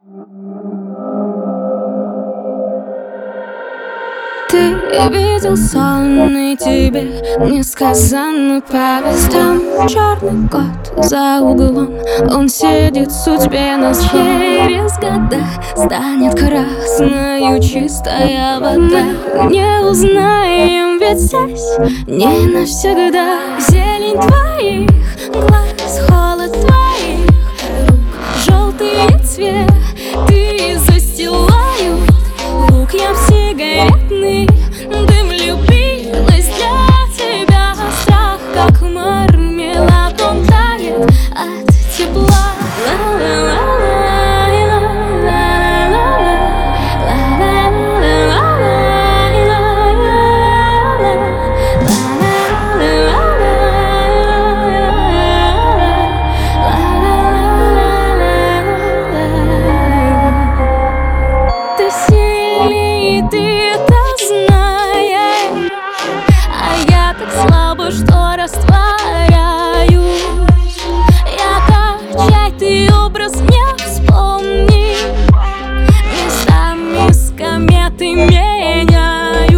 Ты видел сон, и тебе несказанно повезло. Черный кот за углом, он сидит судьбе на зло. Через года станет красною чистая вода. Не узнаем, ведь здесь не навсегда. Зелень твоих глаз, холод твоих рук, желтый цветы застилают лук. Я в сигаретный дым влюбилась для тебя. Страх, как мармелад, он тает от тепла. Ты сильнее, ты это знаешь, а я так слабо, что растворяюсь. Я как чай, ты образ мне вспомни. Местами с кометой меняюсь.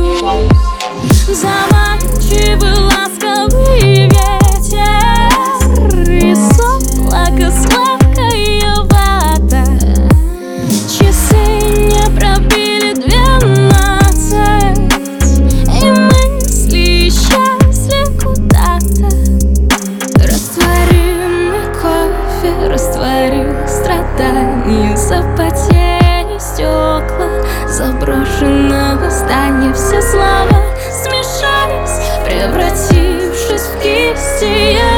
Заманчивый ласковый ветер и соплака сладкая вата. Часы не пробили 12, и мысли исчезли куда-то. Растворимый кофе растворил страдания. Запотели стекла заброшенного здания. Все слова смешались, превратившись в кисти.